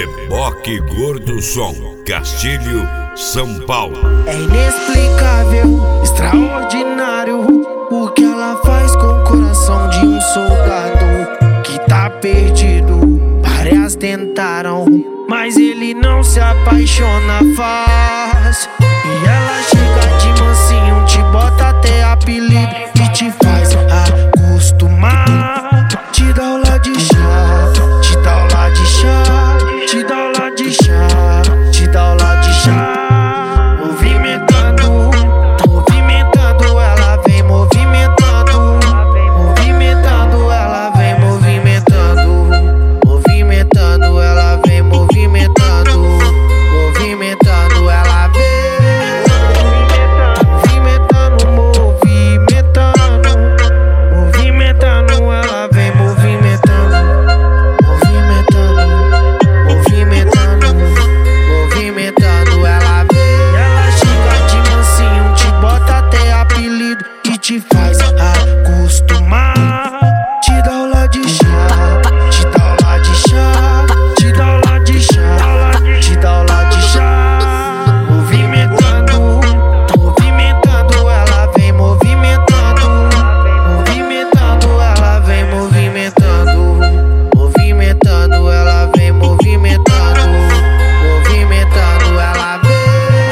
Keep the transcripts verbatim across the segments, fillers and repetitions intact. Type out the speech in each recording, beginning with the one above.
Reboque Gordo Som, Castilho, São Paulo. É inexplicável, extraordinário o que ela faz com o coração de um soldado que tá perdido. Várias tentaram, mas ele não se apaixona fácil. E ela chega de mansinho, te bota até apelido que te faz acostumar. Te dá aula de chá, te dá aula de chá, te dá aula de chá, te dá aula de chá. Movimentando, movimentando, ela vem movimentando, movimentando, ela vem movimentando, movimentando, ela vem movimentando, movimentando, ela vem movimentando, movimentando, movimentando, ela vem movimentando, movimentando, movimentando, movimentando, ela vem. Ela chega de mansinho, te bota até apelido que te faz acostumar. Te dá aula de chá, te dá aula de chá, te dá aula de chá, te dá aula de chá. Movimentando, movimentando, ela vem movimentando, movimentando, ela vem movimentando, movimentando, ela vem movimentando, movimentando, ela vem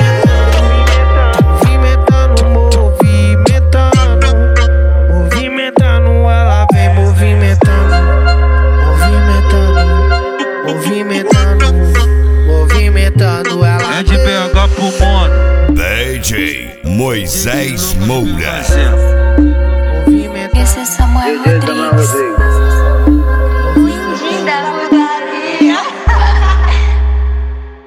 movimentando, movimentando, movimentando, ela vem movimentando, movimentando, movimentando, movimentando, ela É de B H pro mundo. D J Moisés Moura. movimenta. Esse é Samuel Rodrigues.